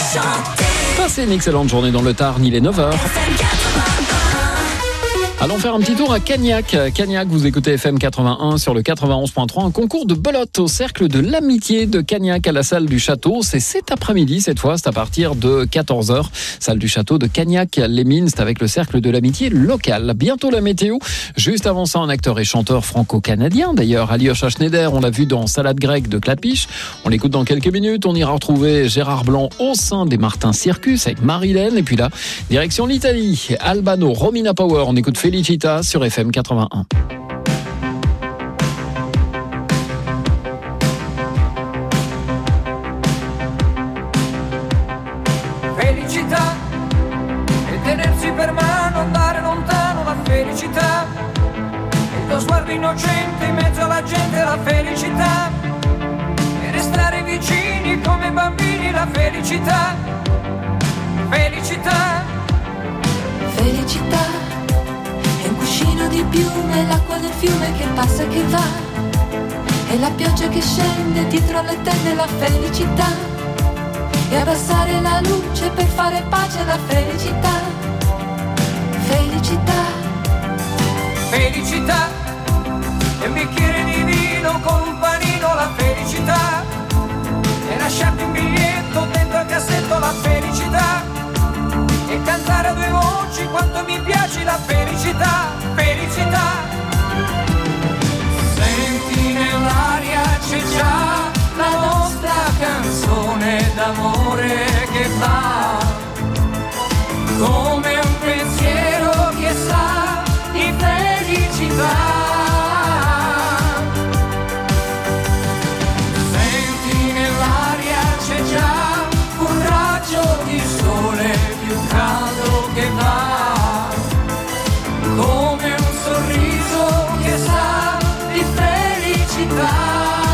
Passez une excellente journée dans le Tarn, il est 9h. Allons faire un petit tour à Cagnac. Cagnac, vous écoutez FM 81 sur le 91.3. Un concours de belote au cercle de l'amitié de Cagnac à la salle du château. C'est cet après-midi, cette fois, c'est à partir de 14h. Salle du château de Cagnac-les-Mines, c'est avec le cercle de l'amitié local. Bientôt la météo. Juste avant ça, un acteur et chanteur franco-canadien. D'ailleurs, Alyosha Schneider, on l'a vu dans Salade grecque de Clapiche. On l'écoute dans quelques minutes. On ira retrouver Gérard Blanc au sein des Martins Circus avec Marilène. Et puis là, direction l'Italie. Albano, Romina Power. On écoute Felicita sur FM 81. Felicità e tenersi per mano, andare lontano, la felicità. Il tuo sguardo innocente in mezzo alla gente, la felicità. E restare vicini come bambini, la felicità. Felicità. Felicità. È un cuscino di piume, l'acqua del fiume che passa e che va, e la pioggia che scende dietro le tende, la felicità, e abbassare la luce per fare pace, la felicità. Felicità. Felicità. E un bicchiere di vino con un panino, la felicità. E lasciarti un biglietto dentro al cassetto, la felicità. E cantare a due voci quanto mi piace, la felicità, felicità. Senti nell'aria c'è già la nostra canzone d'amore che va, come un pensiero che sa di felicità. Senti nell'aria c'è già un raggio di sole più caldo che va, come un sorriso che sa di felicità.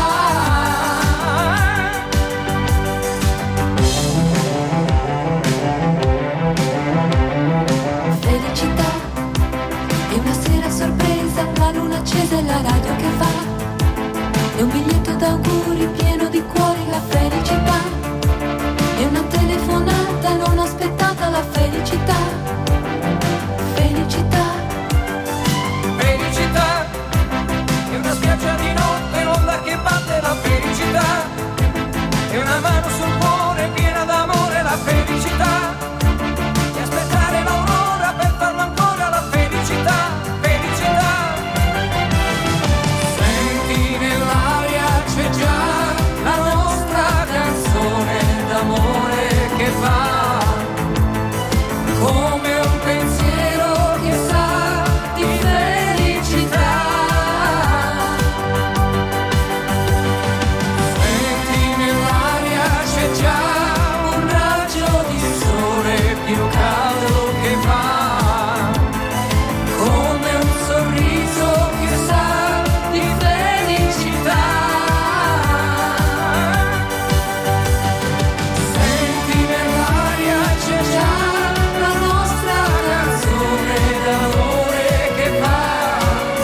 Felicità. È una sera sorpresa, la luna accesa e la radio che va, è un biglietto d'auguri pieno di cuori, la felicità. È una telefonata non aspettata, la felicità. Felicità. Felicità. È una spiaggia di notte, l'onda che batte, la felicità. È una mano sul cuore piena d'amore, la felicità. E aspettare l'aurora per farlo ancora, la felicità. Felicità. Senti nell'aria c'è già la nostra canzone d'amore che va, come un pensiero che sa di felicità. Senti nell'aria c'è già un raggio di sole più caldo che va, come un sorriso che sa di felicità. Senti nell'aria c'è già la nostra canzone d'amore che va,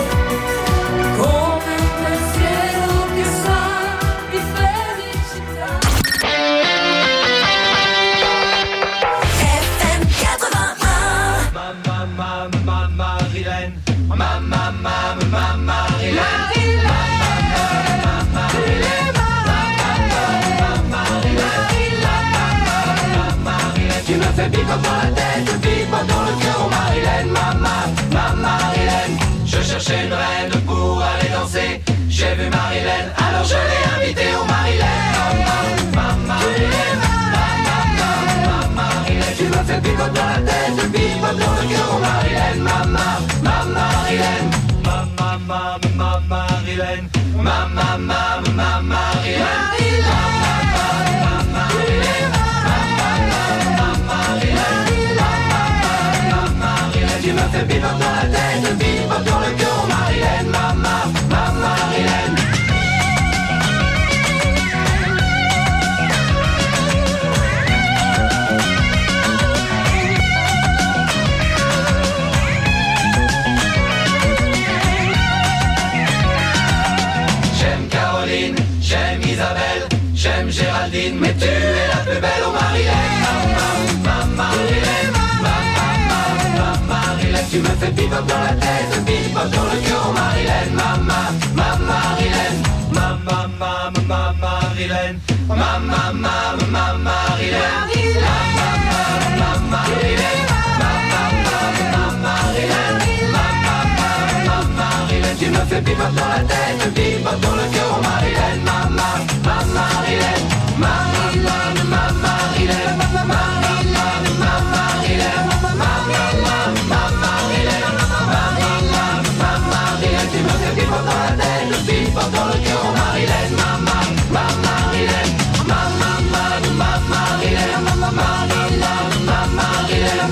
come un pensiero che sa di felicità. FM 81. Marilène, Marilène. Tu me fais vivre dans la tête, vivre dans le cœur, oh Marilène, Marilène. Je cherchais une reine pour aller danser, j'ai vu Marilène, alors je l'ai invitée, oh Marilène, Marilène. Tu me fais vivre dans la tête, vivre dans le cœur, oh Marilène, Marilène. Marilène, tu me fais vivre dans la tête, vivre dans le cœur, Marilène, Marilène. J'aime Caroline, j'aime Isabelle, J'aime Géraldine, mais tu es la plus belle, oh Marilène. Ma Marilène, ma Marilène. Tu me fais bebop dans la tête, bebop dans le cœur, oh Marilène. Ma Marilène, ma Marilène. Ma Marilène, ma Marilène. Tu me fais bebop dans la tête, bebop dans le cœur, oh Marilène. Ma Marilène, ma Marilène, ma Marilène, ma Marilène, ma Marilène, ma Marilène. Tu me fais bebop dans la tête, bebop dans le cœur, oh Marilène. Ma Marilène, ma Marilène, ma Marilène, ma Marilène,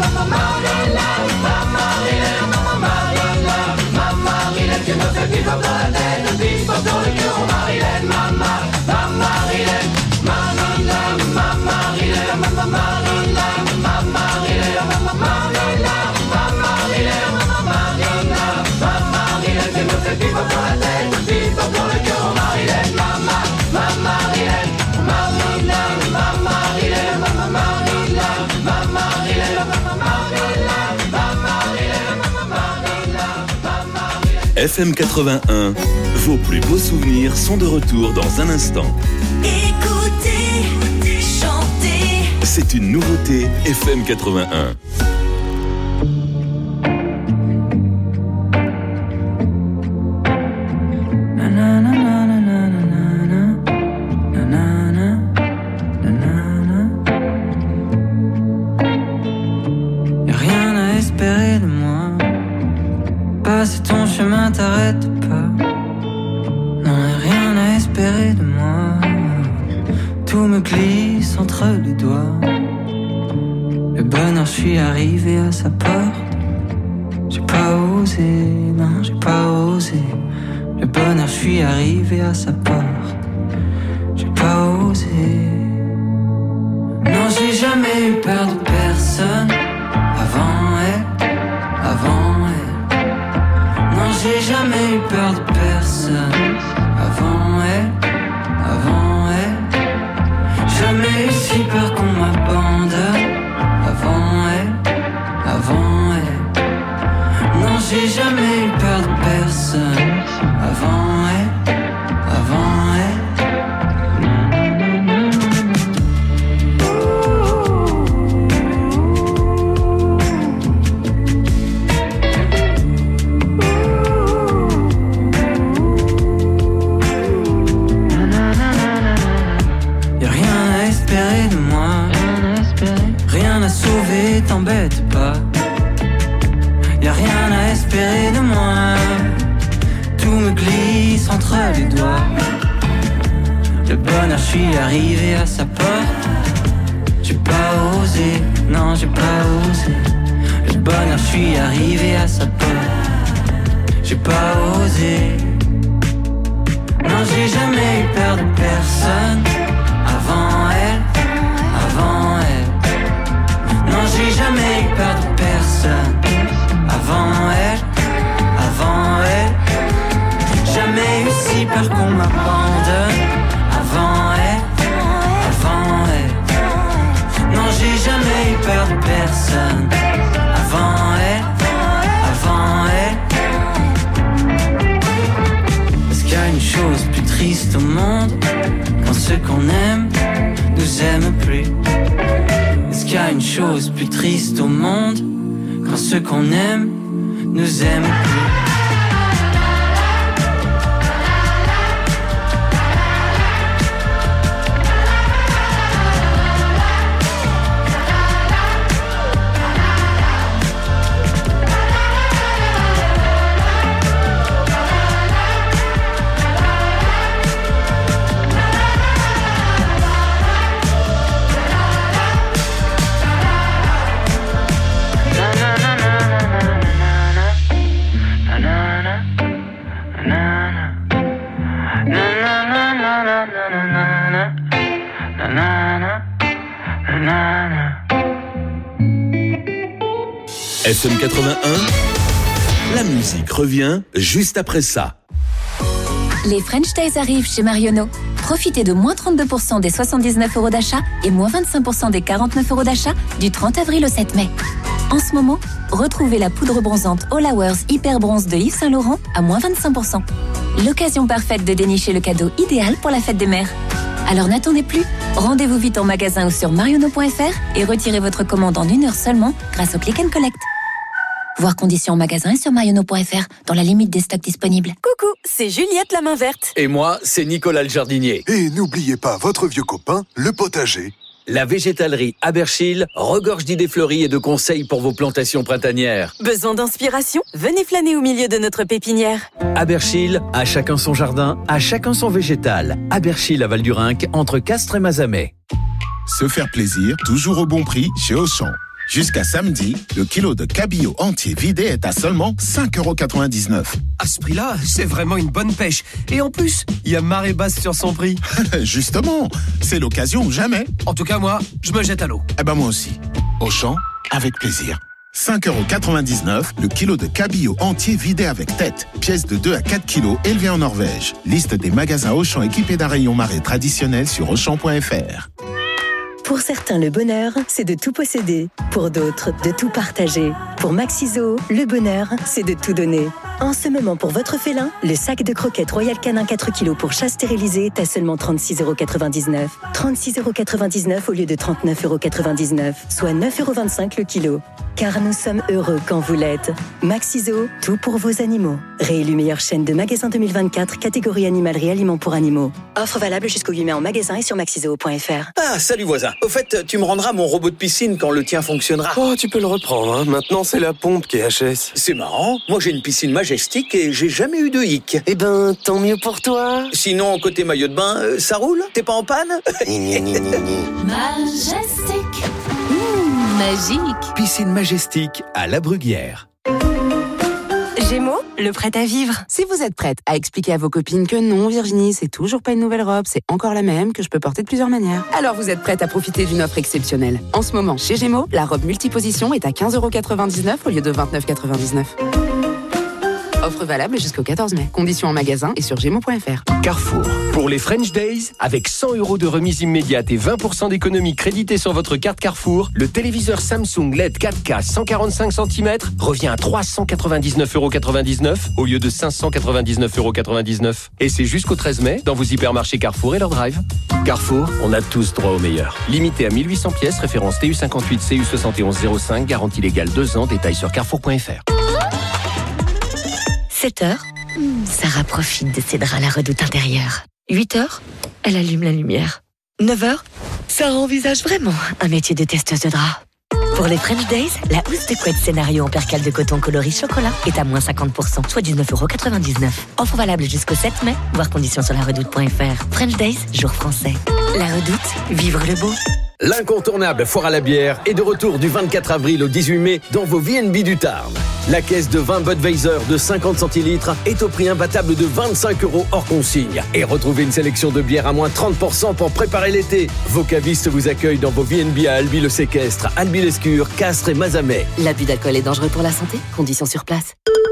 tu me fais bebop dans la tête, bebop dans le cœur, oh Marilène. Ma Marilène, ma Marilène, ma Marilène, ma Marilène, ma Marilène, tu me fais bebop dans la tête, bebop dans le cœur, oh Marilène. Ma Marilène, ma Marilène, ma Marilène, ma Marilène, ma Marilène, FM 81, vos plus beaux souvenirs sont de retour dans un instant. Écoutez, chantez. C'est une nouveauté FM 81. T'arrête pas, non, rien à espérer de moi. Tout me glisse entre les doigts. Le bonheur, je suis arrivé à sa porte. J'ai pas osé, non, j'ai pas osé. Le bonheur, je suis arrivé à sa porte. J'ai pas osé. Non, j'ai jamais eu peur de personne. Avant elle, avant elle. Non, j'ai jamais eu peur de personne. Avant elle, avant elle. Jamais eu si peur qu'on m'abandonne. Avant elle, avant elle. Non, j'ai jamais eu peur de personne. Avant elle, avant elle. T'embête pas, y'a rien à espérer de moi. Tout me glisse entre les doigts. Le bonheur, je suis arrivé à sa porte. J'ai pas osé, non, j'ai pas osé. Le bonheur, je suis arrivé à sa porte. J'ai pas osé. Non, j'ai jamais eu peur de personne. Avant elle, avant elle. Non, j'ai jamais eu peur de personne. Avant elle, avant elle. Jamais eu si peur qu'on m'abandonne. Avant elle, avant elle. Non, j'ai jamais eu peur de personne. Avant elle, avant elle. Est-ce qu'il y a une chose plus triste au monde? Quand ceux qu'on aime nous aiment plus. Est-ce qu'il y a une chose plus triste au monde? Quand ceux qu'on aime nous aiment plus. FM 81, la musique revient juste après ça. Les French Days arrivent chez Marionneau. Profitez de moins 32% des 79 € d'achat et moins 25% des 49 € d'achat du 30 avril au 7 mai. En ce moment, retrouvez la poudre bronzante All Hours Hyper Bronze de Yves Saint Laurent à moins 25%. L'occasion parfaite de dénicher le cadeau idéal pour la fête des mères. Alors n'attendez plus, rendez-vous vite en magasin ou sur mariono.fr et retirez votre commande en 1 heure seulement grâce au Click and Collect. Voir conditions en magasin et sur mariono.fr dans la limite des stocks disponibles. Coucou, c'est Juliette la main verte. Et moi, c'est Nicolas le jardinier. Et n'oubliez pas votre vieux copain, le potager. La végétalerie Aberchil regorge d'idées fleuries et de conseils pour vos plantations printanières. Besoin d'inspiration? Venez flâner au milieu de notre pépinière. Aberchil, à chacun son jardin, à chacun son végétal. Aberchil à Val-du-Rhinc, entre Castres et Mazamet. Se faire plaisir, toujours au bon prix chez Auchan. Jusqu'à samedi, le kilo de cabillaud entier vidé est à seulement 5,99 €. À ce prix-là, c'est vraiment une bonne pêche. Et en plus, il y a marée basse sur son prix. Justement, c'est l'occasion ou jamais. En tout cas, moi, je me jette à l'eau. Eh ben moi aussi. Auchan, avec plaisir. 5,99 € le kilo de cabillaud entier vidé avec tête. Pièce de 2 à 4 kilos élevée en Norvège. Liste des magasins Auchan équipés d'un rayon marée traditionnel sur Auchan.fr. Pour certains, le bonheur, c'est de tout posséder. Pour d'autres, de tout partager. Pour Maxiso, le bonheur, c'est de tout donner. En ce moment, pour votre félin, le sac de croquettes Royal Canin 4 kg pour chat stérilisé est à seulement 36,99 €. 36,99 € au lieu de 39,99 €, soit 9,25 € le kilo. Car nous sommes heureux quand vous l'êtes. Maxiso, tout pour vos animaux. Réélu meilleure chaîne de magasins 2024, catégorie animalerie aliments pour animaux. Offre valable jusqu'au 8 mai en magasin et sur maxiso.fr. Ah, salut voisin. Au fait, tu me rendras mon robot de piscine quand le tien fonctionnera. Oh, tu peux le reprendre, hein. Maintenant, c'est la pompe qui est HS. C'est marrant. Moi, j'ai une piscine Majestic et j'ai jamais eu de hic. Eh ben, tant mieux pour toi. Sinon, côté maillot de bain, ça roule? T'es pas en panne? Majestic. Magique. Piscine Majestic à La Bruguière. Gémeaux, le prêt à vivre. Si vous êtes prête à expliquer à vos copines que non, Virginie, c'est toujours pas une nouvelle robe, c'est encore la même, que je peux porter de plusieurs manières, alors vous êtes prête à profiter d'une offre exceptionnelle. En ce moment, chez Gémeaux, la robe multiposition est à 15,99 € au lieu de 29,99 €. Offre valable jusqu'au 14 mai. Conditions en magasin et sur Gémeaux.fr. Carrefour. Pour les French Days, avec 100 € de remise immédiate et 20% d'économie créditée sur votre carte Carrefour, le téléviseur Samsung LED 4K 145 cm revient à 399,99 € au lieu de 599,99 €. Et c'est jusqu'au 13 mai dans vos hypermarchés Carrefour et leur drive. Carrefour, on a tous droit au meilleur. Limité à 1800 pièces, référence TU58 CU7105, garantie légale 2 ans, détails sur carrefour.fr. 7h, Sarah profite de ses draps à la redoute intérieure. 8h, elle allume la lumière. 9h, Sarah envisage vraiment un métier de testeuse de draps. Pour les French Days, la housse de couette scénario en percale de coton coloris chocolat est à moins 50%, soit 19,99 €. Offre valable jusqu'au 7 mai, voir conditions sur laredoute.fr. French Days, jour français. La Redoute, vivre le beau. L'incontournable foire à la bière est de retour du 24 avril au 18 mai dans vos VNB du Tarn. La caisse de vin Budweiser de 50 centilitres est au prix imbattable de 25 € hors consigne. Et retrouvez une sélection de bières à moins 30% pour préparer l'été. Vos cavistes vous accueillent dans vos VNB à Albi-le-Séquestre, Albi-l'Escure, Castres et Mazamet. L'abus d'alcool est dangereux pour la santé. Conditions sur place.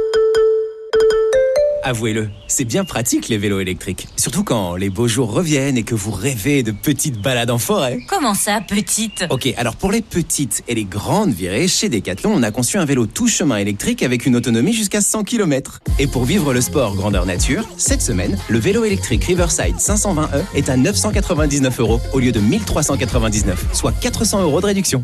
Avouez-le, c'est bien pratique les vélos électriques. Surtout quand les beaux jours reviennent et que vous rêvez de petites balades en forêt. Comment ça, petite? Ok, alors pour les petites et les grandes virées, chez Decathlon, on a conçu un vélo tout chemin électrique avec une autonomie jusqu'à 100 km. Et pour vivre le sport grandeur nature, cette semaine, le vélo électrique Riverside 520e est à 999 € au lieu de 1399, soit 400 € de réduction.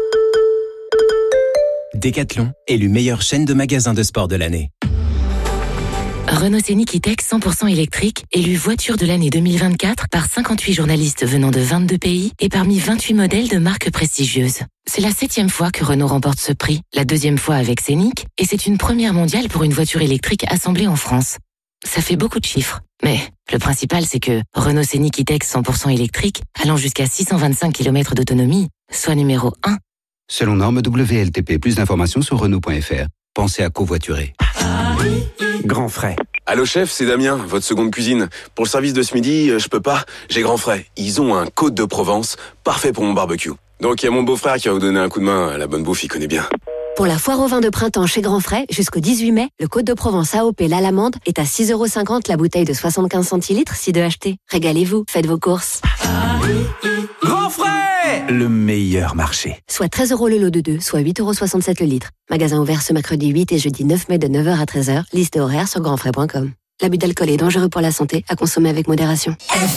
Decathlon, élu meilleure chaîne de magasins de sport de l'année. Renault Scénic E-Tech 100% électrique, élu voiture de l'année 2024 par 58 journalistes venant de 22 pays et parmi 28 modèles de marques prestigieuses. C'est la 7e fois que Renault remporte ce prix, la 2e fois avec Scénic, et c'est une première mondiale pour une voiture électrique assemblée en France. Ça fait beaucoup de chiffres, mais le principal c'est que Renault Scénic E-Tech 100% électrique, allant jusqu'à 625 km d'autonomie, soit numéro 1. Selon norme WLTP, plus d'informations sur Renault.fr. Pensez à covoiturer. Grand frais. Allô chef, c'est Damien, votre seconde cuisine. Pour le service de ce midi, je peux pas, j'ai grand frais. Ils ont un Côte de Provence, parfait pour mon barbecue. Donc il y a mon beau-frère qui va vous donner un coup de main, la bonne bouffe, il connaît bien. Pour la foire au vin de printemps chez Grand Frais, jusqu'au 18 mai, le Côte de Provence AOP l'Alamande est à 6,50€ la bouteille de 75 centilitres si deux achetés. Régalez-vous, faites vos courses. Grand Frais, le meilleur marché. Soit 13€ le lot de 2, soit 8,67€ le litre. Magasin ouvert ce mercredi 8 et jeudi 9 mai de 9h à 13h. Liste et horaire sur grandfrais.com. L'abus d'alcool est dangereux pour la santé, à consommer avec modération.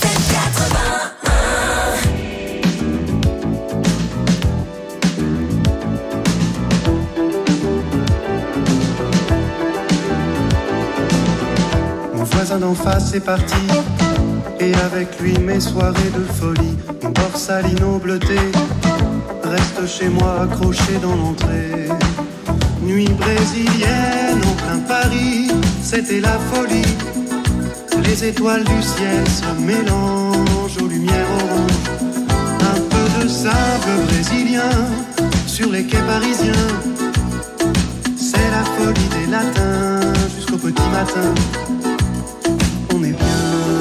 Voisin d'en face est parti, et avec lui mes soirées de folie. Mon borsalino bleuté reste chez moi accroché dans l'entrée. Nuit brésilienne en plein Paris, c'était la folie. Les étoiles du ciel se mélangent aux lumières oranges. Un peu de sable brésilien sur les quais parisiens. C'est la folie des latins jusqu'au petit matin. On est bien.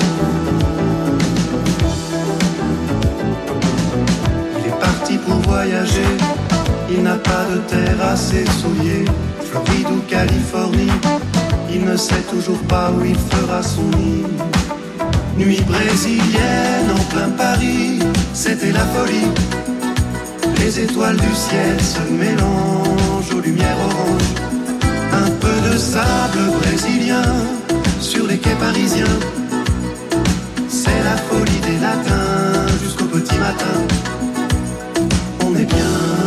Il est parti pour voyager. Il n'a pas de terre assez souillée. Floride ou Californie, il ne sait toujours pas où il fera son nid. Nuit brésilienne en plein Paris, c'était la folie. Les étoiles du ciel se mélangent aux lumières oranges. Un peu de sable brésilien sur les quais parisiens. C'est la folie des latins jusqu'au petit matin. On est bien.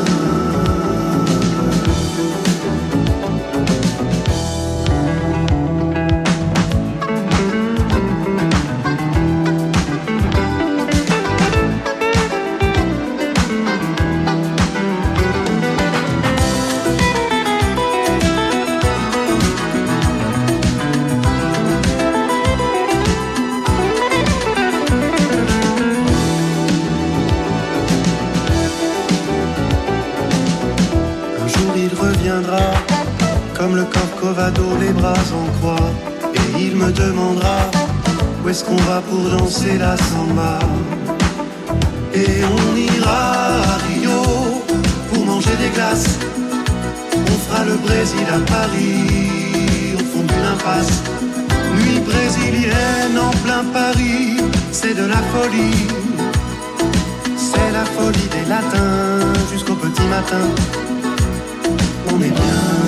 Comme le Corcovado, les bras en croix. Et il me demandera où est-ce qu'on va pour danser la samba. Et on ira à Rio pour manger des glaces. On fera le Brésil à Paris au fond d'une impasse. Nuit brésilienne en plein Paris, c'est de la folie. C'est la folie des latins jusqu'au petit matin. On est bien.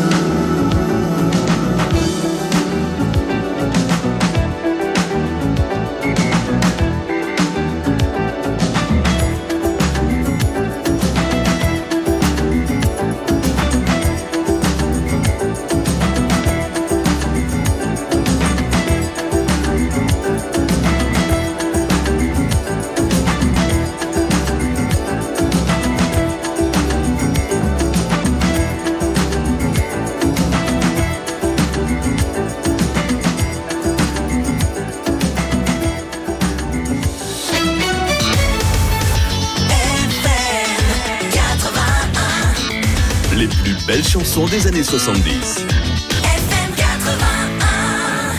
Belle chanson des années 70. FM 81.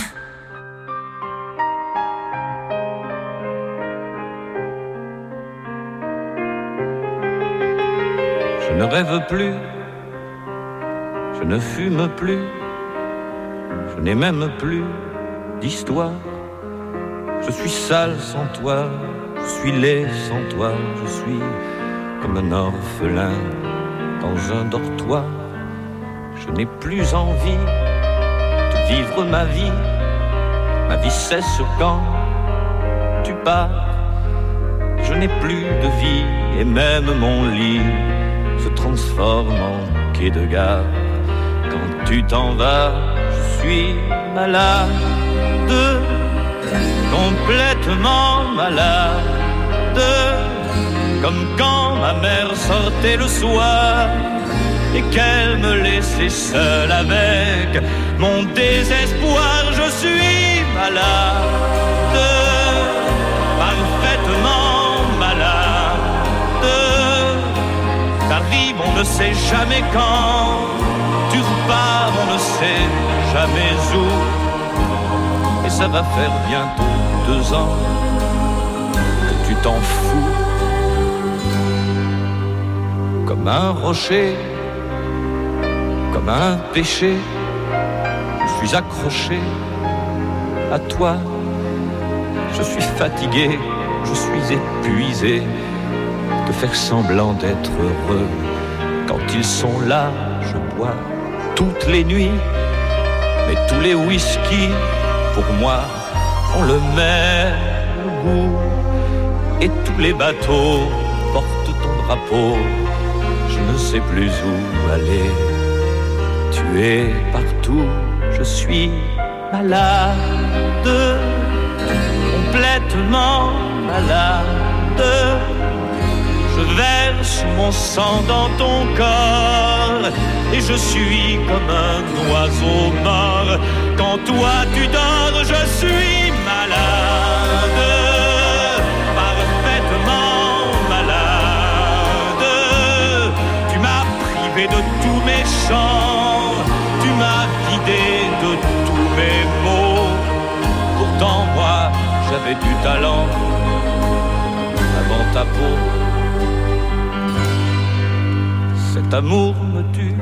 Je ne rêve plus, je ne fume plus, je n'ai même plus d'histoire. Je suis sale sans toi, je suis laid sans toi, je suis comme un orphelin dans un dortoir. Je n'ai plus envie de vivre ma vie cesse quand tu pars. Je n'ai plus de vie et même mon lit se transforme en quai de gare. Quand tu t'en vas, je suis malade, complètement malade, comme quand ma mère sortait le soir et qu'elle me laissait seule avec mon désespoir. Je suis malade, parfaitement malade. T'arrives, on ne sait jamais quand. Tu repars, on ne sait jamais où. Et ça va faire bientôt 2 ans que tu t'en fous. Comme un rocher comme un péché. Je suis accroché à toi. Je suis fatigué, je suis épuisé de faire semblant d'être heureux. Quand ils sont là, je bois toutes les nuits. Mais tous les whisky, pour moi, ont le même goût. Et tous les bateaux portent ton drapeau. Je ne sais plus où aller. Tu es partout, je suis malade, complètement malade. Je verse mon sang dans ton corps et je suis comme un oiseau mort. Quand toi tu dors, je suis malade, parfaitement malade. Tu m'as privé de tous mes chants, tu m'as vidé de tous mes mots. Pourtant moi j'avais du talent avant ta peau. Cet amour me tue.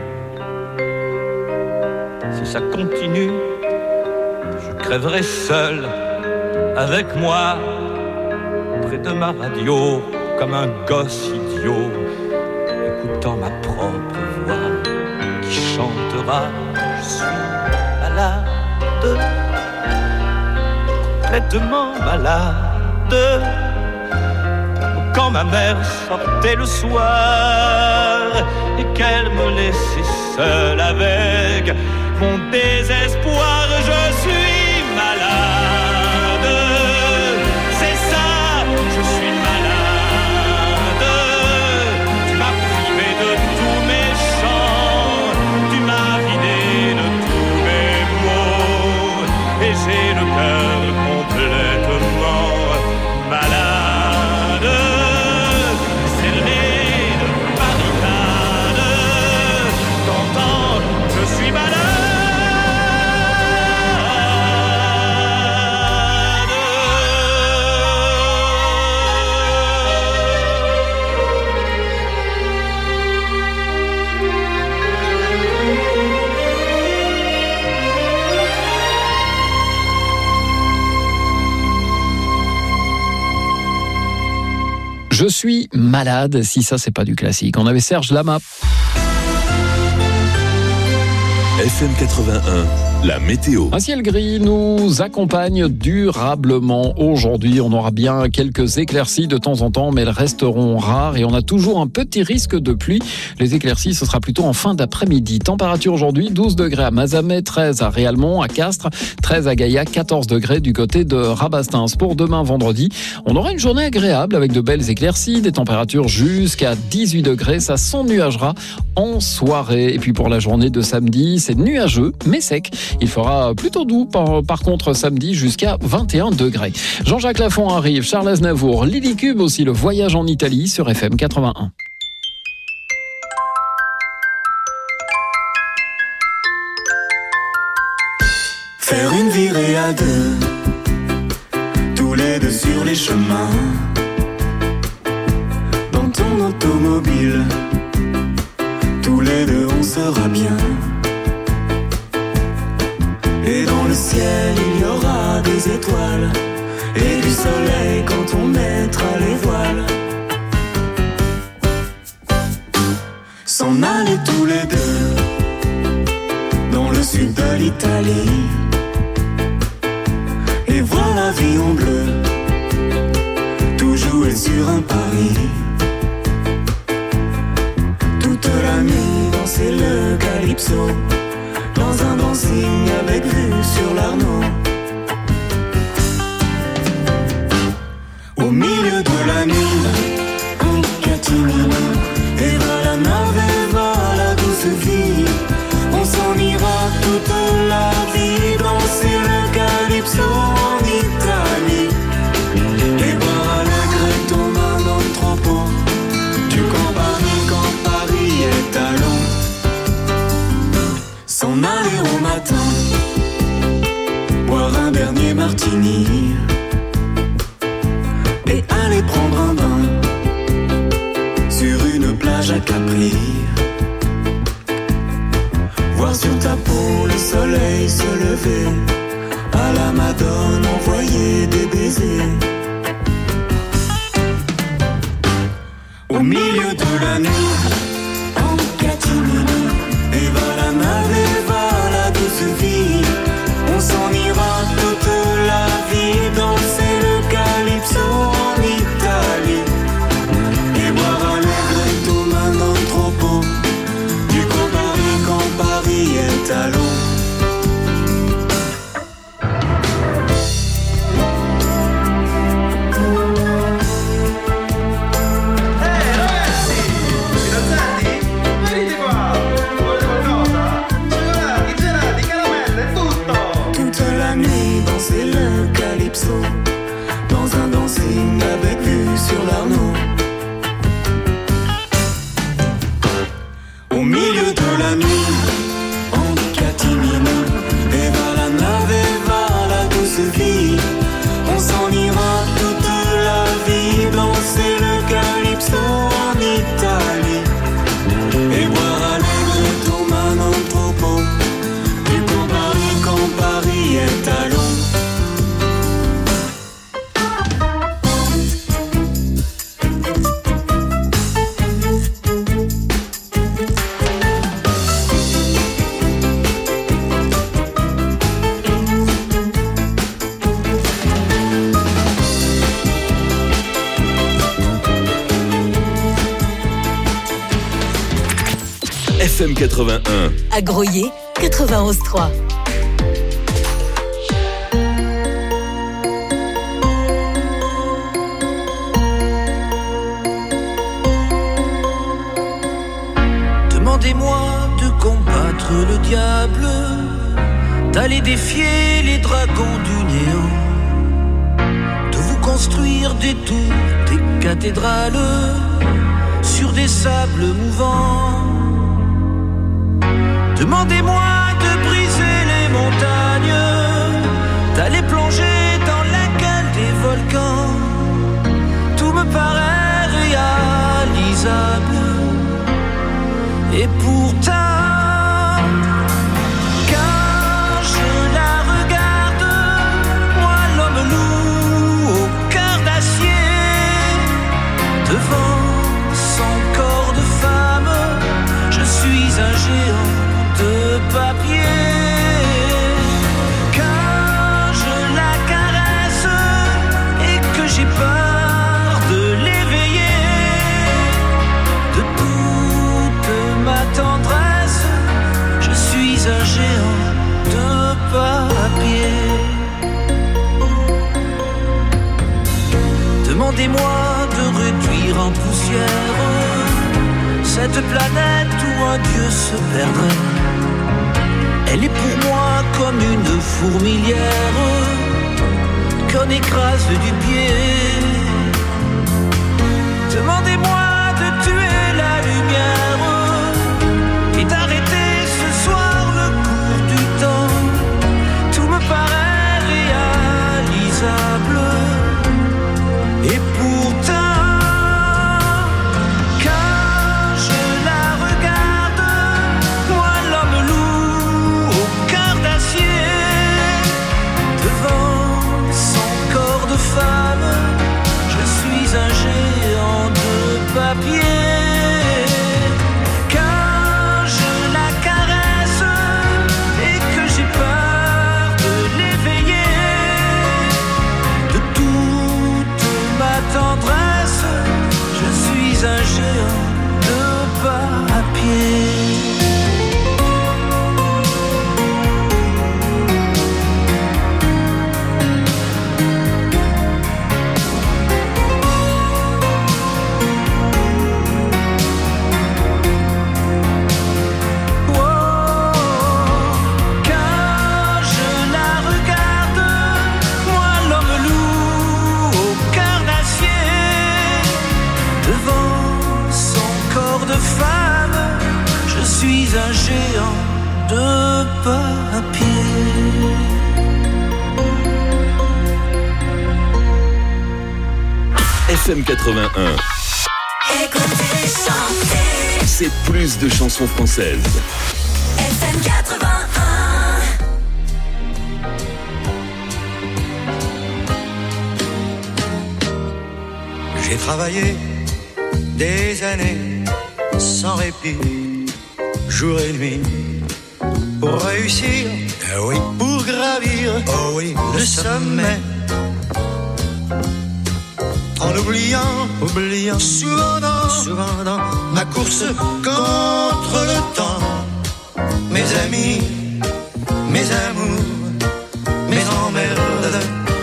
Si ça continue, je crèverai seul avec moi près de ma radio comme un gosse idiot, écoutant ma propre voix qui chantera. Je suis malade, complètement malade. Quand ma mère sortait le soir et qu'elle me laissait seule avec mon désespoir, je suis malade. C'est ça, je suis malade. Tu m'as privé de tous mes chants, tu m'as vidé de tous mes mots, et j'ai le cœur complètement malade. Je suis malade, si ça c'est pas du classique. On avait Serge Lama. FM 81, la météo. Un ciel gris nous accompagne durablement aujourd'hui. On aura bien quelques éclaircies de temps en temps, mais elles resteront rares et on a toujours un petit risque de pluie. Les éclaircies, ce sera plutôt en fin d'après-midi. Température aujourd'hui, 12 degrés à Mazamet, 13 à Réalmont, à Castres, 13 à Gaillac, 14 degrés du côté de Rabastens. Pour demain, vendredi, on aura une journée agréable avec de belles éclaircies, des températures jusqu'à 18 degrés. Ça s'ennuagera en soirée. Et puis pour la journée de samedi, c'est nuageux, mais sec. Il fera plutôt doux, par contre, samedi jusqu'à 21 degrés. Jean-Jacques Lafont arrive, Charles Aznavour, Lily Cube aussi, le voyage en Italie sur FM 81. Faire une virée à deux, tous les deux sur les chemins, dans ton automobile, tous les deux on sera bien. Et dans le ciel il y aura des étoiles et du soleil quand on mettra les voiles. S'en aller tous les deux dans le sud de l'Italie et voir la vie en bleu, tout jouer sur un pari. Toute la nuit danser le calypso dans un dancing avec vue sur l'Arno. Au milieu de la nuit, un catimini, et va la nave, et va la douce vie. On s'en ira toute la vie, danser le calypso en Italie. Et boire à la grève ton main dans le trempeau du camp Paris quand Paris est à l'eau. S'en aller au matin, boire un dernier martini et aller prendre un bain sur une plage à Capri. lever. À la Madone, envoyer des baisers. Au milieu de la nuit, en catimini, et va la nave, et va la douce vie. On s'en ira toute la vie, danser le calypso en Italie. Et boire à l'egretto main d'anthropo, du Campari quand Paris est à l'eau. C'est le calypso, dans un dancing avec vue sur l'Arnaud. Au milieu de la nuit, en catimini, et va la nave, et va la douce vie. On s'en ira toute la vie, danser le calypso en Italie. Et boire à l'egretto man anthropo, du Campari quand Paris est à l'eau. FM 81. À Groyer, 91.3. Demandez-moi de combattre le diable, d'aller défier les dragons du néant, de vous construire des tours, des cathédrales sur des sables mouvants. Demandez-moi de briser les montagnes, d'aller plonger dans la gueule des volcans. Tout me paraît réalisable. Et pourtant, quand je la regarde, moi l'homme loup au cœur d'acier, devant son corps de femme, je suis un géant de papier. Quand je la caresse et que j'ai peur de l'éveiller, de toute ma tendresse, je suis un géant de papier. Demandez-moi de réduire en poussière cette planète où un dieu se perdrait. Elle est pour moi comme une fourmilière qu'on écrase du pied. Demandez-moi de tuer la lumière et d'arrêter ce soir le cours du temps. Tout me paraît réalisable. Et pourtant, quand je la regarde, moi l'homme loup au cœur d'acier, devant son corps de femme, je suis un géant de papier. Quand je la caresse et que j'ai peur de l'éveiller, de toute ma tendresse, je suis un géant de papier. Un géant de papier. FM 81. Écoutez, chantez. C'est plus de chansons françaises. FM 81. J'ai travaillé des années sans répit, jour et nuit, pour réussir, pour gravir le sommet. En oubliant souvent dans ma course contre le temps, mes amis, mes amours, mes emmerdes.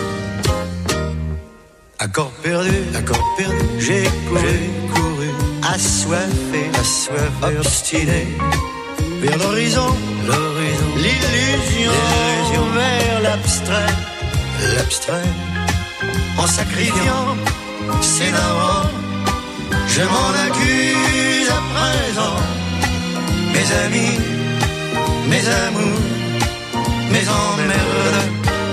Accord perdu, j'ai couru, assoiffé, obstiné, vers l'horizon, l'illusion, vers l'abstrait, en sacrifiant, c'est navrant, je m'en accuse à présent, mes amis, mes amours, mes emmerdes.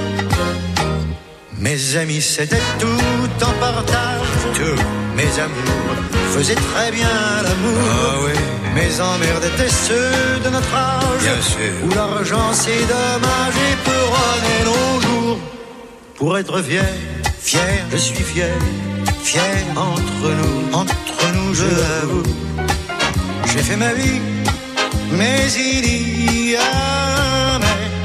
Mes amis, c'était tout en partage. Tout. Mes amours faisaient très bien l'amour. Mes emmerdes étaient ceux de notre âge. Bien sûr. Où l'argent c'est dommage et peut runner nos jours. Pour être fier, je suis fier entre nous, je l'avoue. J'ai fait ma vie, mais il y a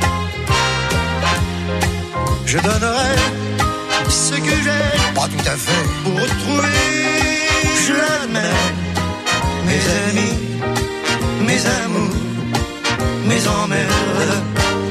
je donnerai ce que j'ai, pas tout à fait, pour retrouver, je l'admets, mes amis, mes amours, mes emmerdes.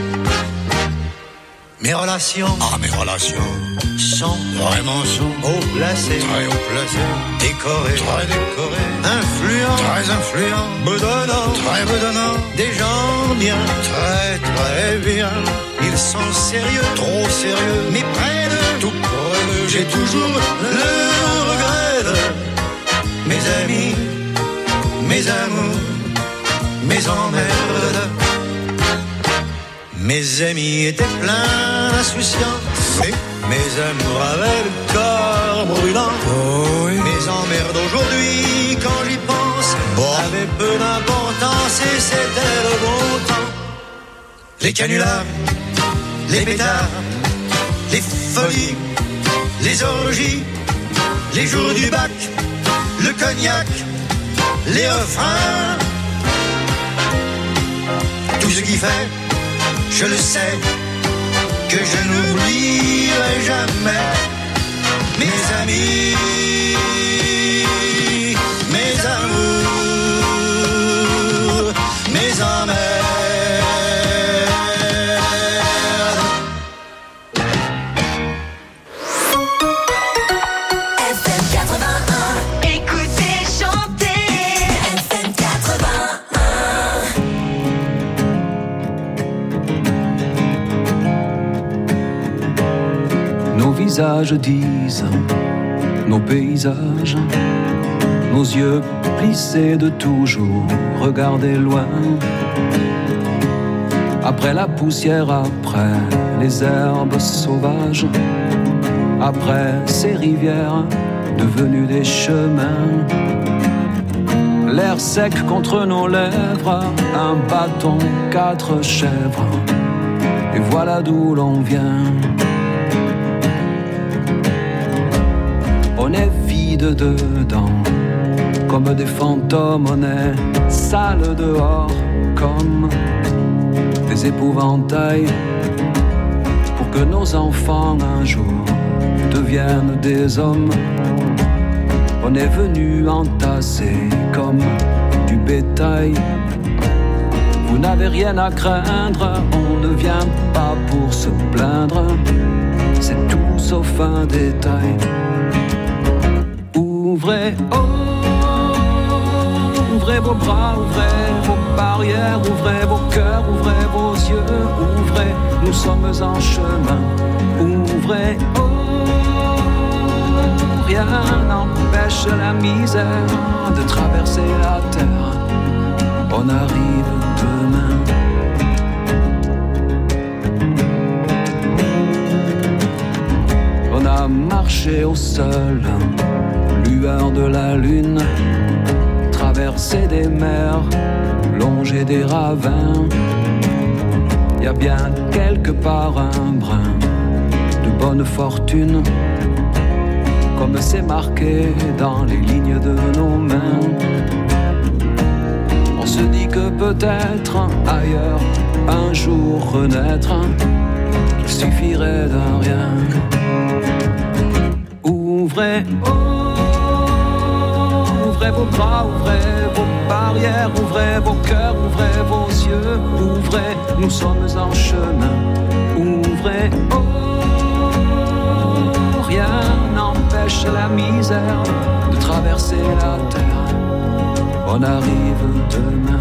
Mes relations sont haut placées, très haut placées, décorées, très décorées, influents, bedonnants, des gens bien, très bien. Ils sont sérieux, trop sérieux, mais près de tout près d'eux, j'ai toujours le regret de mes amis, mes amours, mes emmerdes. Mes amis étaient pleins d'insouciance, mes amours avaient le corps brûlant. Mes emmerdes aujourd'hui, quand j'y pense, avaient peu d'importance et c'était le bon temps. Les canulars, les pétards, les folies, les orgies, les jours du bac, le cognac, les refrains, tout ce qui fait, je le sais, que je n'oublierai jamais mes amis, mes amours, mes emmerdes. Visages disent nos paysages, nos yeux plissés de toujours regarder loin. Après la poussière, après les herbes sauvages, après ces rivières devenues des chemins. L'air sec contre nos lèvres, un bâton, 4 chèvres, et voilà d'où l'on vient. On est vide dedans, comme des fantômes, on est sale dehors, comme des épouvantails, pour que nos enfants un jour deviennent des hommes. On est venu entasser comme du bétail. Vous n'avez rien à craindre, on ne vient pas pour se plaindre, c'est tout sauf un détail. Ouvrez, ouvrez vos bras, ouvrez vos barrières, ouvrez vos cœurs, ouvrez vos yeux, ouvrez, nous sommes en chemin. Ouvrez, rien n'empêche la misère de traverser la terre. On arrive demain. On a marché au sol, lueur de la lune, traversé des mers, longé des ravins. Y a bien quelque part un brin de bonne fortune. comme c'est marqué dans les lignes de nos mains. On se dit que peut-être ailleurs, un jour renaître, qu'il suffirait d'un rien. Ouvrez vos bras, ouvrez vos barrières, ouvrez vos cœurs, ouvrez vos yeux, ouvrez, nous sommes en chemin, ouvrez, rien n'empêche la misère de traverser la terre, on arrive demain.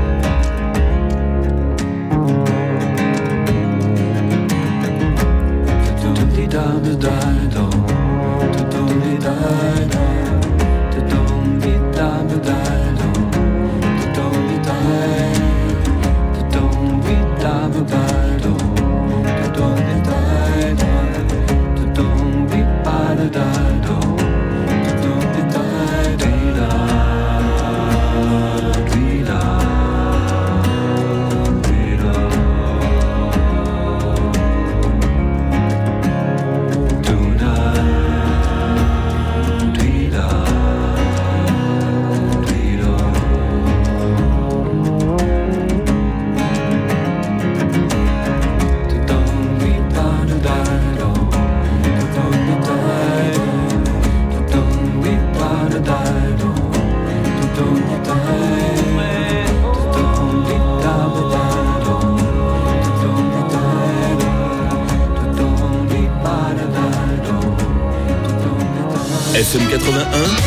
FM 81,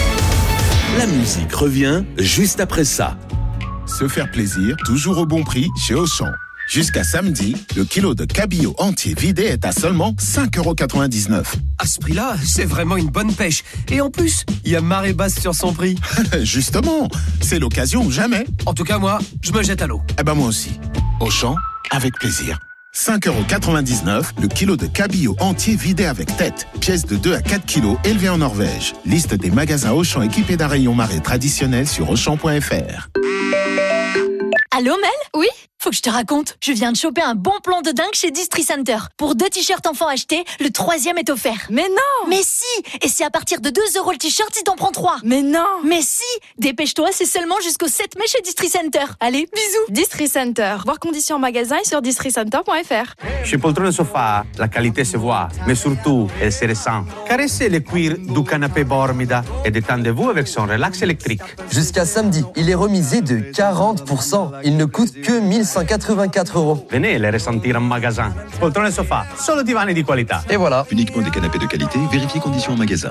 la musique revient juste après ça. Se faire plaisir, toujours au bon prix chez Auchan. Jusqu'à samedi, le kilo de cabillaud entier vidé est à seulement 5,99 €. À ce prix-là, c'est vraiment une bonne pêche. Et en plus, il y a marée basse sur son prix. Justement, c'est l'occasion ou jamais. En tout cas, moi, je me jette à l'eau. Eh ben moi aussi. Auchan, avec plaisir. 5,99 € le kilo de cabillaud entier vidé avec tête. Pièce de 2 à 4 kilos élevée en Norvège. Liste des magasins Auchan équipés d'un rayon marée traditionnel sur Auchan.fr. Allô Mel ? Oui ? Faut que je te raconte. Je viens de choper un bon plan de dingue chez Distri-Center. Pour 2 t-shirts enfants achetés, le 3e est offert. Mais non ! Mais si ! Et c'est à partir de 2 € le t-shirt si t'en prends 3. Mais non ! Mais si ! Dépêche-toi, c'est seulement jusqu'au 7 mai chez Distri-Center. Allez, bisous. Distri-Center. Voir conditions en magasin et sur districenter.fr. Chez Poltrone Sofa, la qualité se voit, mais surtout, elle se ressent. Caressez le cuir du canapé Bormida et détendez-vous avec son relax électrique. Jusqu'à samedi, il est remisé de 40%. Il ne coûte que 1184 €. Venez les ressentir en magasin. Poltrone Sofa, solo divani di qualità. Et voilà. Uniquement des canapés de qualité, vérifiez conditions en magasin.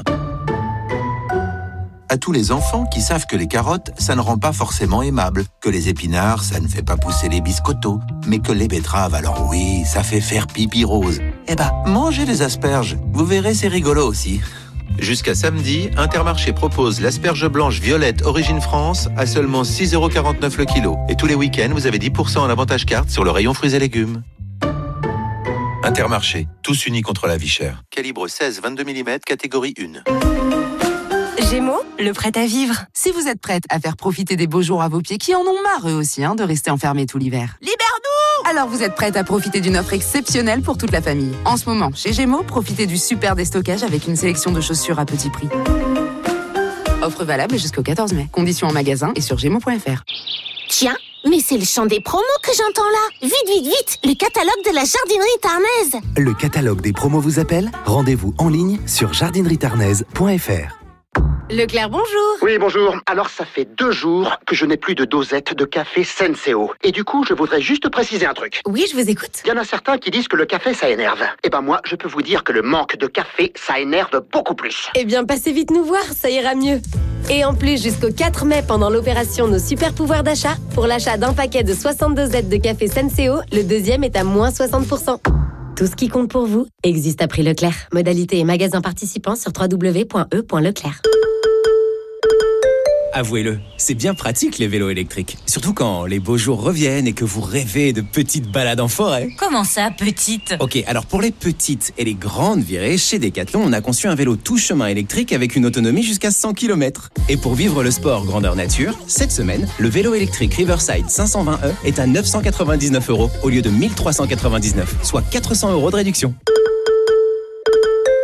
À tous les enfants qui savent que les carottes, ça ne rend pas forcément aimable, que les épinards, ça ne fait pas pousser les biscottos, mais que les betteraves, alors oui, ça fait faire pipi rose. Eh ben, mangez les asperges. Vous verrez, c'est rigolo aussi. Jusqu'à samedi, Intermarché propose l'asperge blanche violette Origine France à seulement 6,49 € le kilo. Et tous les week-ends, vous avez 10% en avantage carte sur le rayon fruits et légumes. Intermarché, tous unis contre la vie chère. Calibre 16-22 mm, catégorie 1. Gémeaux, le prêt à vivre. Si vous êtes prête à faire profiter des beaux jours à vos pieds, qui en ont marre eux aussi de rester enfermés tout l'hiver. Libère-nous ! Alors vous êtes prête à profiter d'une offre exceptionnelle pour toute la famille. En ce moment, chez Gémeaux, profitez du super déstockage avec une sélection de chaussures à petit prix. Offre valable jusqu'au 14 mai. Conditions en magasin et sur gémeaux.fr. Tiens, mais c'est le chant des promos que j'entends là. Vite, vite, vite, le catalogue de la jardinerie tarnaise. Le catalogue des promos vous appelle ? Rendez-vous en ligne sur jardineritarnaise.fr. Leclerc, bonjour. Oui, bonjour. Alors, ça fait 2 jours que je n'ai plus de dosette de café Senseo. Et du coup, je voudrais juste préciser un truc. Oui, je vous écoute. Il y en a certains qui disent que le café, ça énerve. Eh ben moi, je peux vous dire que le manque de café, ça énerve beaucoup plus. Eh bien, passez vite nous voir, ça ira mieux. Et en plus, jusqu'au 4 mai, pendant l'opération Nos Super Pouvoirs d'achat, pour l'achat d'un paquet de 60 dosettes de café Senseo, le deuxième est à moins 60%. Tout ce qui compte pour vous existe à prix Leclerc. Modalité et magasin participants sur www.e.leclerc. Avouez-le, c'est bien pratique les vélos électriques. Surtout quand les beaux jours reviennent et que vous rêvez de petites balades en forêt. Comment ça, petite ? Ok, alors pour les petites et les grandes virées, chez Decathlon, on a conçu un vélo tout chemin électrique avec une autonomie jusqu'à 100 km. Et pour vivre le sport grandeur nature, cette semaine, le vélo électrique Riverside 520e est à 999 € au lieu de 1399, soit 400 € de réduction.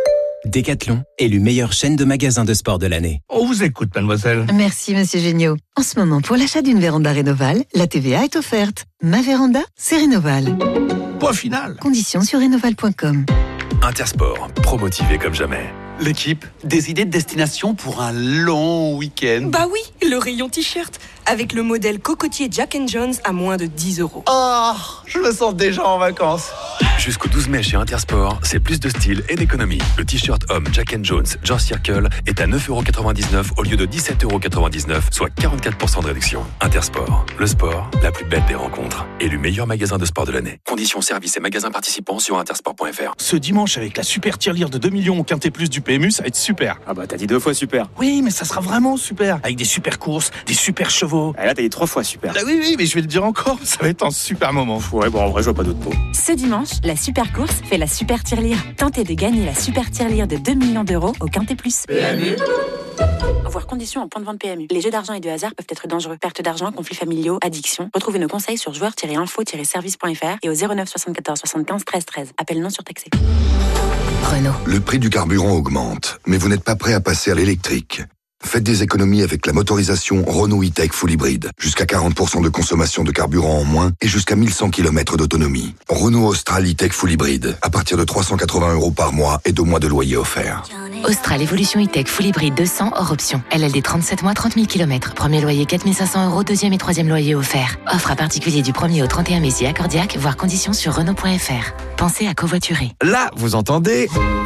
Décathlon, élu meilleure chaîne de magasins de sport de l'année. On vous écoute, mademoiselle. Merci, monsieur Géniaud. En ce moment, pour l'achat d'une véranda Rénoval, la TVA est offerte. Ma véranda, c'est Rénoval. Point final. Conditions sur rénoval.com. Intersport, promotivé comme jamais. L'équipe, des idées de destination pour un long week-end. Bah oui, le rayon t-shirt, avec le modèle cocotier Jack & Jones à moins de 10 €. Oh, je me sens déjà en vacances. Jusqu'au 12 mai chez Intersport, c'est plus de style et d'économie. Le t-shirt homme Jack & Jones George Circle est à 9,99 € au lieu de 17,99 €, soit 44% de réduction. Intersport, le sport, la plus belle des rencontres. Élu meilleur magasin de sport de l'année. Conditions, services et magasins participants sur intersport.fr. Ce dimanche, avec la super tirelire de 2 millions au Quintet Plus du PMU, ça va être super. Ah bah t'as dit 2 fois super. Oui, mais ça sera vraiment super. Avec des super courses, des super chevaux. Et là t'as dit 3 fois super. Ah oui, mais je vais le dire encore, ça va être un super moment. Ouais, bon, en vrai, je vois pas d'autres mots. Ce dimanche, la super course fait la super tirelire. Tentez de gagner la super tirelire de 2 millions d'euros au Quintet Plus. PMU. Voir conditions en point de vente PMU. Les jeux d'argent et de hasard peuvent être dangereux. Perte d'argent, conflits familiaux, addiction. Retrouvez nos conseils sur joueurs-info-service.fr et au 09 74 75 13 13. Appel non surtaxé. Renault. Le prix du carburant augmente, mais vous n'êtes pas prêt à passer à l'électrique. Faites des économies avec la motorisation Renault E-Tech Full Hybrid. Jusqu'à 40% de consommation de carburant en moins et jusqu'à 1100 km d'autonomie. Renault Austral E-Tech Full Hybrid. À partir de 380 € par mois et 2 mois de loyer offert. Austral Evolution E-Tech Full Hybrid 200 hors option. LLD 37 mois, 30 000 km. Premier loyer 4 500 €, deuxième et troisième loyer offert. Offre à particulier du 1er au 31 mai si accordiaque, voire conditions sur Renault.fr. Pensez à covoiturer. Là, vous entendez ?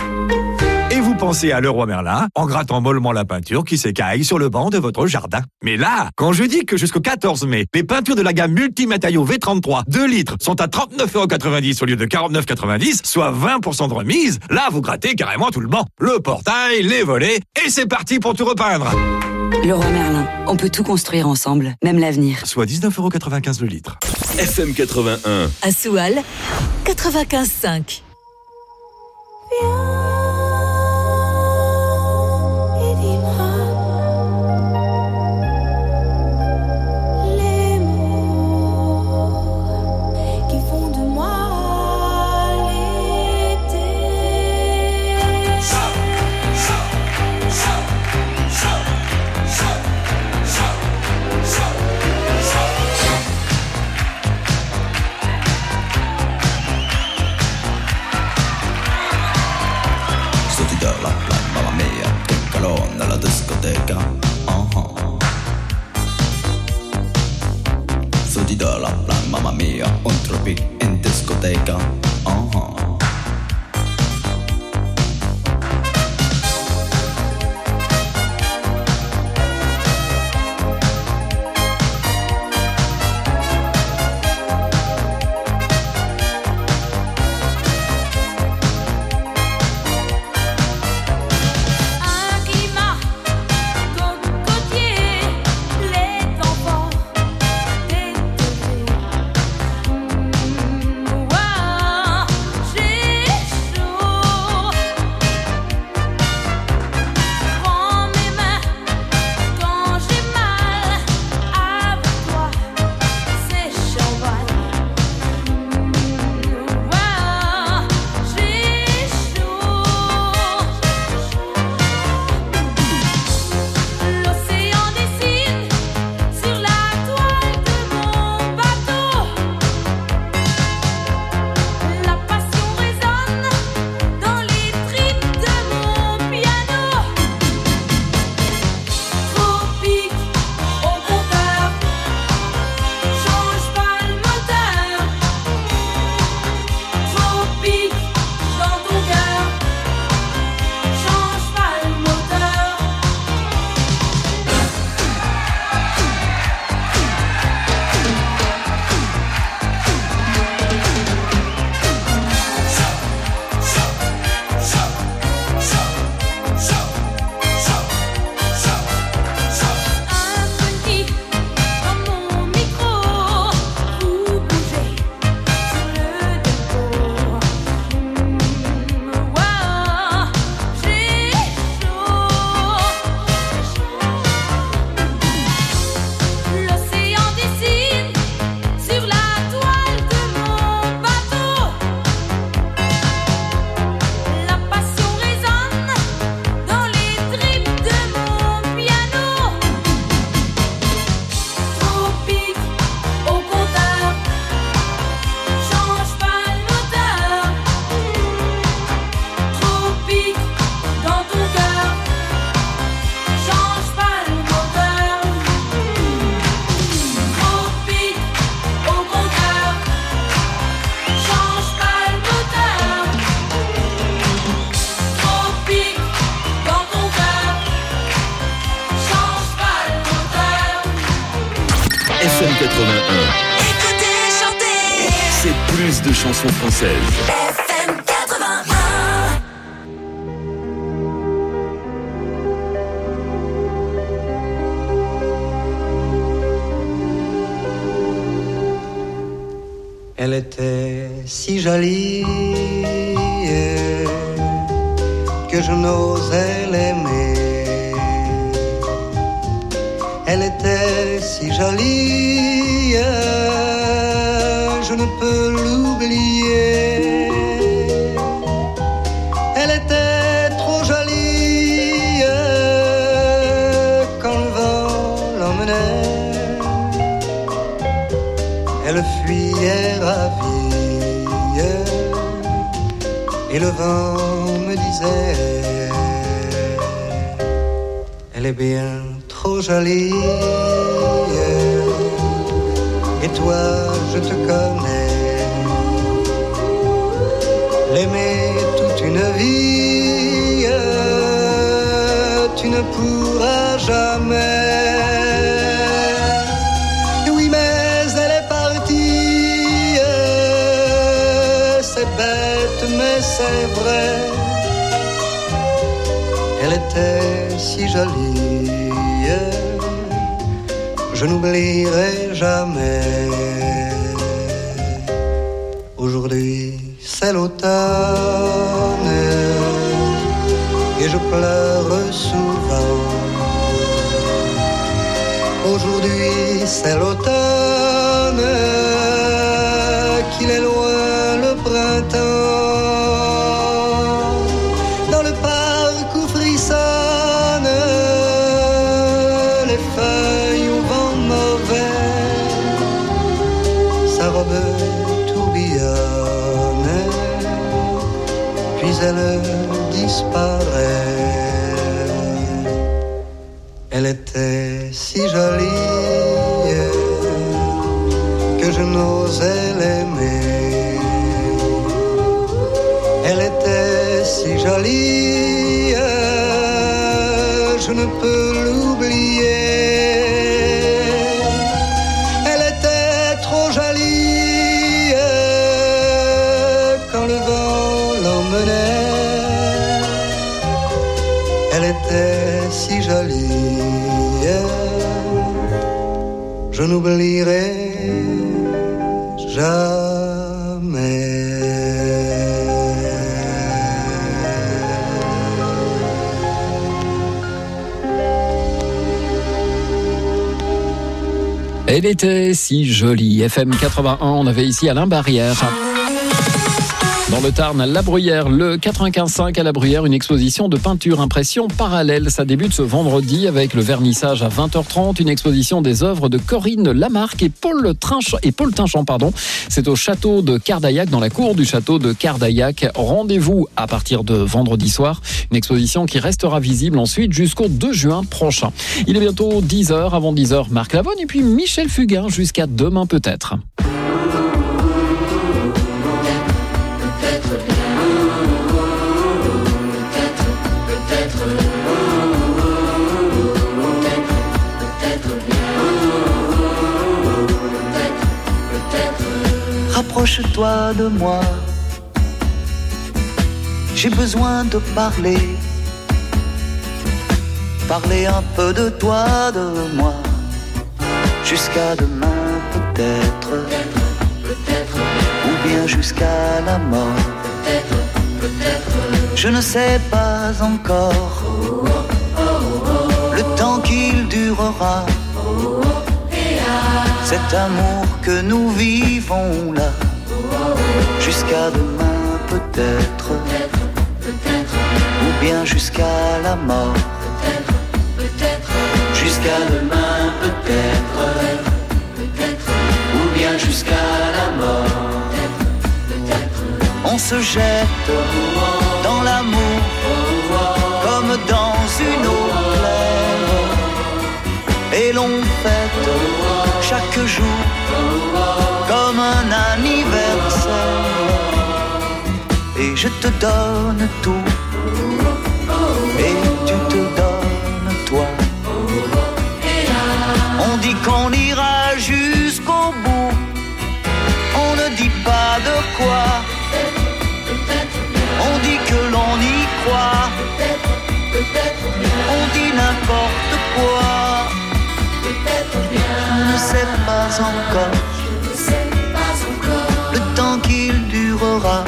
Et vous pensez à Leroy Merlin en grattant mollement la peinture qui s'écaille sur le banc de votre jardin. Mais là, quand je dis que jusqu'au 14 mai, les peintures de la gamme multimatériaux V33 2 litres sont à 39,90 € au lieu de 49,90 €, soit 20% de remise, là vous grattez carrément tout le banc. Le portail, les volets, et c'est parti pour tout repeindre. Leroy Merlin, on peut tout construire ensemble, même l'avenir. Soit 19,95 € le litre. FM 81. À Soual, 95.5. Mamma mia, un tropic in discoteca. Wow. FM 81. Écoutez, chantez. C'est plus de chansons françaises. FM 81. Elle était si jolie que je n'osais l'aimer. Elle était si jolie, je ne peux l'oublier. Elle était trop jolie quand le vent l'emmenait. Elle fuyait ravie et le vent me disait: elle est bien trop jolie. Et toi, je te connais. L'aimer toute une vie, tu ne pourras jamais. Oui, mais elle est partie. C'est bête, mais c'est vrai. Elle était si jolie, je n'oublierai jamais. Aujourd'hui, c'est l'automne et je pleure souvent. Aujourd'hui, c'est l'automne, qu'il est loin le printemps. Dans le parc où frissonnent les feuilles au vent mauvais, sa robe tourbillonne, puis elle disparaît. Elle était si jolie que je n'osais l'aimer. Elle était si jolie, je ne peux l'oublier. Elle était trop jolie quand le vent l'emmenait. Elle était si jolie, je n'oublierai jamais. Elle était si jolie. FM 81, on avait ici Alain Barrière. Dans le Tarn, La Bruyère, le 95.5 à La Bruyère, une exposition de peinture impression parallèle. Ça débute ce vendredi avec le vernissage à 20h30, une exposition des œuvres de Corinne Lamarck et Paul Tinchant. C'est au château de Cardaillac, dans la cour du château de Cardaillac. Rendez-vous à partir de vendredi soir. Une exposition qui restera visible ensuite jusqu'au 2 juin prochain. Il est bientôt 10h, avant 10h, Marc Lavoine et puis Michel Fugain jusqu'à demain peut-être. Rapproche-toi de moi, j'ai besoin de parler. Parler un peu de toi, de moi. Jusqu'à demain peut-être, ou bien jusqu'à la mort. Je ne sais pas encore le temps qu'il durera. Cet amour que nous vivons là, jusqu'à demain peut-être, ou bien jusqu'à la mort. Jusqu'à demain peut-être, ou bien jusqu'à la mort. On se jette dans l'amour comme dans une eau claire, et l'on fête chaque jour comme un anniversaire. Et je te donne tout, et tu te donnes toi. On dit qu'on ira jusqu'à sais pas encore. Le temps qu'il durera.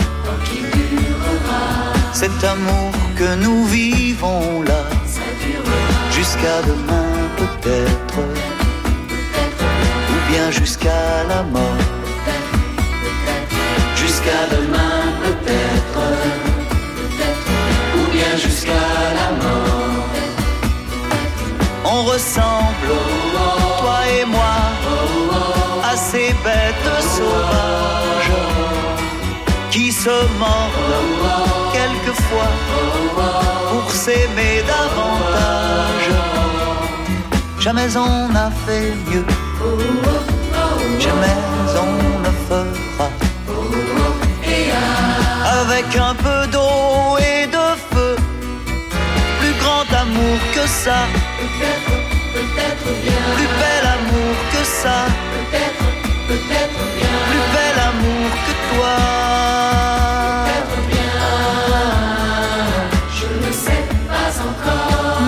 Cet amour que nous vivons là, jusqu'à demain peut-être, ou bien jusqu'à la mort. Jusqu'à demain peut-être, ou bien jusqu'à la mort. On ressemble, toi et moi, à ces bêtes sauvages qui se mordent quelquefois pour s'aimer davantage. Jamais on n'a fait mieux, jamais on ne fera. Avec un peu d'eau et de feu, plus grand amour que ça. Peut-être bien. Plus bel amour que ça. Peut-être bien. Plus bel amour que toi. Peut-être bien. Je ne sais pas encore.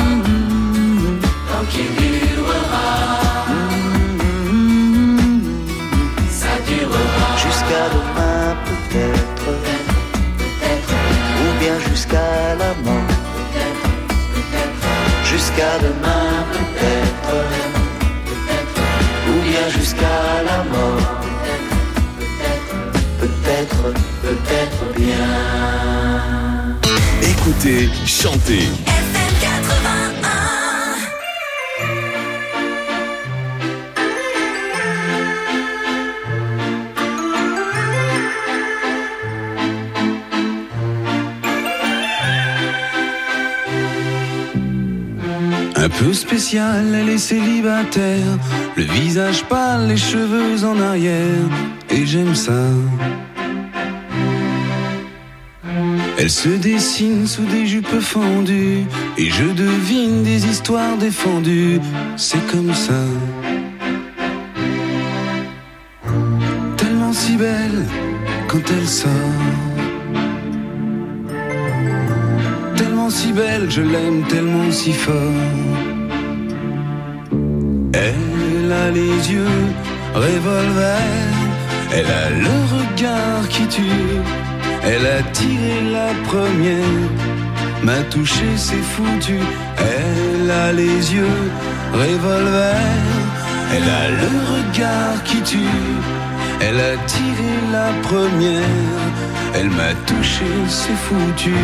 Tant qu'il durera. Ça durera. Jusqu'à demain peut-être. Ou bien jusqu'à la mort. Jusqu'à demain peut-être. Ou bien jusqu'à la mort. Peut-être bien. Écoutez, chantez. FM 81. Un peu spéciale, elle est célibataire, le visage pâle, les cheveux en arrière, et j'aime ça. Elle se dessine sous des jupes fendues, et je devine des histoires défendues, c'est comme ça. Tellement si belle quand elle sort, tellement si belle, je l'aime tellement si fort. Elle a les yeux revolver, elle a le regard qui tue, elle a tiré la première, m'a touché, c'est foutu. Elle a les yeux revolver, elle a le regard qui tue, elle a tiré la première, elle m'a touché, c'est foutu.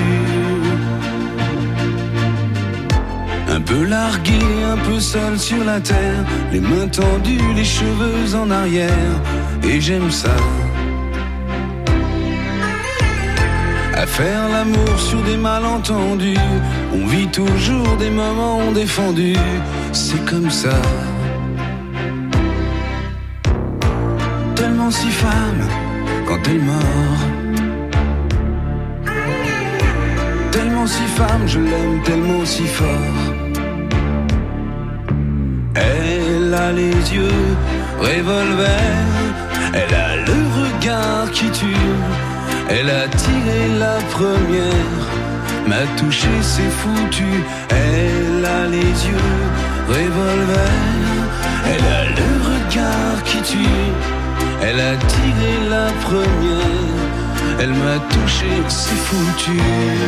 Un peu largué, un peu seul sur la terre, les mains tendues, les cheveux en arrière, et j'aime ça. À faire l'amour sur des malentendus, on vit toujours des moments défendus, c'est comme ça. Tellement si femme quand elle mord, tellement si femme, je l'aime tellement si fort. Elle a les yeux revolver, elle a le regard qui tue, elle a tiré la première, m'a touché, c'est foutu. Elle a les yeux revolver, elle a le regard qui tue, elle a tiré la première, elle m'a touché, c'est foutu.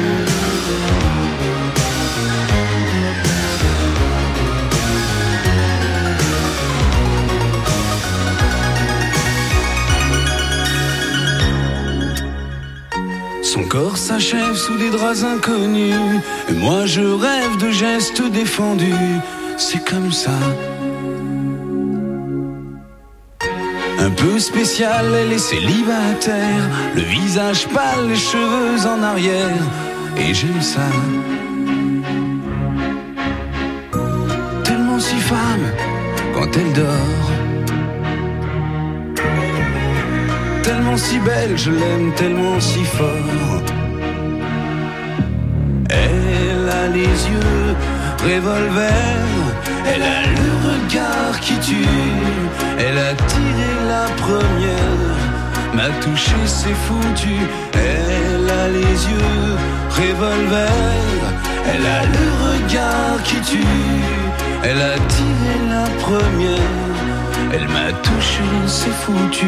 Son corps s'achève sous des draps inconnus, et moi je rêve de gestes défendus, c'est comme ça. Un peu spécial, elle est célibataire, le visage pâle, les cheveux en arrière, et j'aime ça. Tellement si femme quand elle dort, tellement si belle, je l'aime tellement si fort. Elle a les yeux revolver, elle a le regard qui tue, elle a tiré la première, m'a touché, c'est foutu. Elle a les yeux revolver, elle a le regard qui tue, elle a tiré la première, Elle m'a touché, c'est foutu.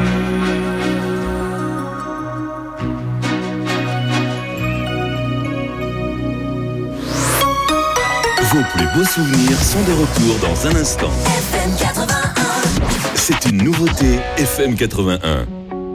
Vos plus beaux souvenirs sont de retour dans un instant. FM 81. C'est une nouveauté FM 81.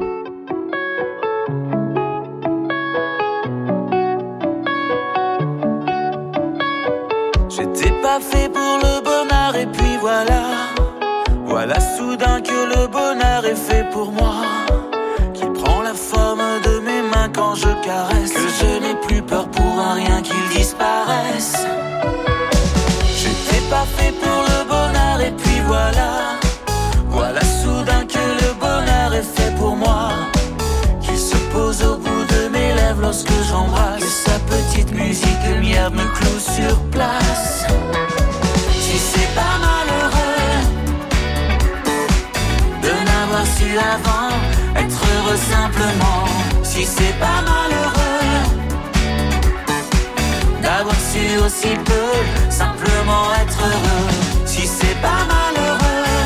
J'étais pas fait pour le bonheur et puis voilà. Voilà soudain que le bonheur est fait pour moi. Qui prend la forme de mes mains quand je caresse. Que je n'ai plus peur pour un rien qu'il disparaisse. J'étais pas fait pour le bonheur et puis voilà. Voilà soudain que le bonheur est fait pour moi. Qu'il se pose au bout de mes lèvres lorsque j'embrasse. Que sa petite musique lumière me cloue sur place. Si c'est pas malheureux de n'avoir su avant être heureux simplement. Si c'est pas malheureux d'avoir su aussi peu simplement être heureux. Si c'est pas malheureux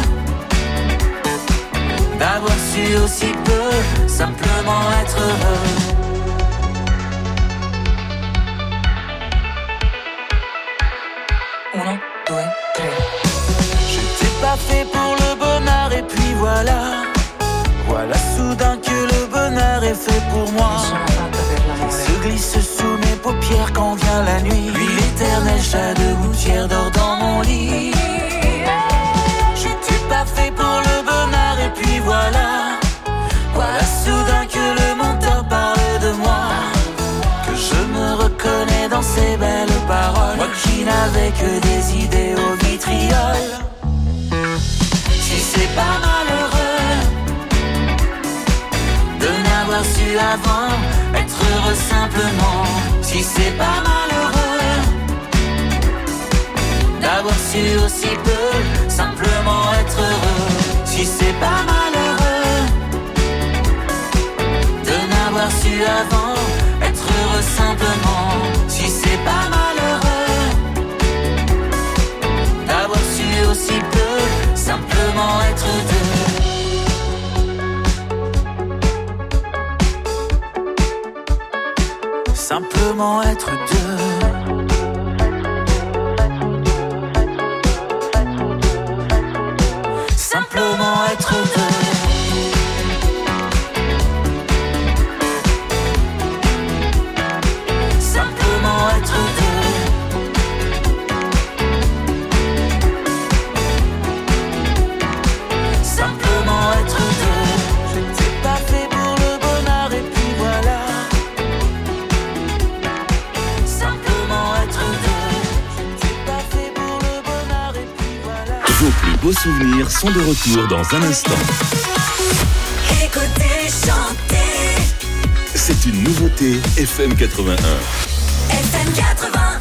d'avoir su aussi peu simplement être heureux. Uno, deux, tres. J'étais pas fait pour le bonheur et puis voilà. Voilà soudain que le bonheur est fait pour moi. Il se glisse sous mes paupières quand vient la nuit. Puis l'éternel chat de gouttière dort dans mon lit. J'étais pas fait pour le bonheur et puis voilà. Voilà soudain que le menteur parle de moi. Que je me reconnais dans ces belles paroles. Moi qui n'avais que des idées au vitriol. Si c'est pas malheureux de n'avoir su avant être heureux simplement. Si c'est pas malheureux d'avoir su aussi peu simplement être heureux. Si c'est pas malheureux de n'avoir su avant être heureux simplement. Si c'est pas malheureux d'avoir su aussi peu simplement être deux. Simplement être deux. Simplement être deux. Simplement être deux. Simplement être deux. J'étais pas fait pour le bonheur et puis voilà. Simplement être deux. J'étais pas fait pour le bonheur et puis voilà. Vos plus beaux souvenirs sont de retour dans un instant. Écoutez, chantez. C'est une nouveauté FM 81. FM 81.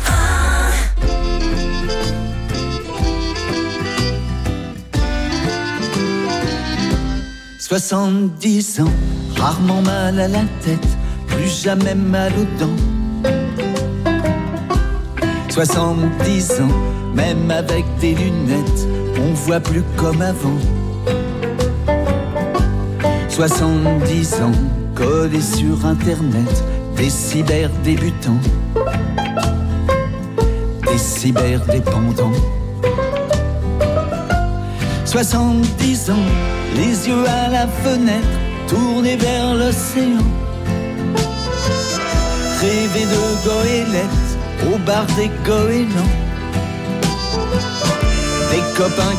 70 ans, rarement mal à la tête, plus jamais mal aux dents. 70 ans, même avec des lunettes, on voit plus comme avant. 70 ans, collés sur internet, des cyberdébutants, des cyberdépendants. 70 ans, les yeux à la fenêtre, tournés vers l'océan. Rêver de goélettes au bar des goélands. Des copains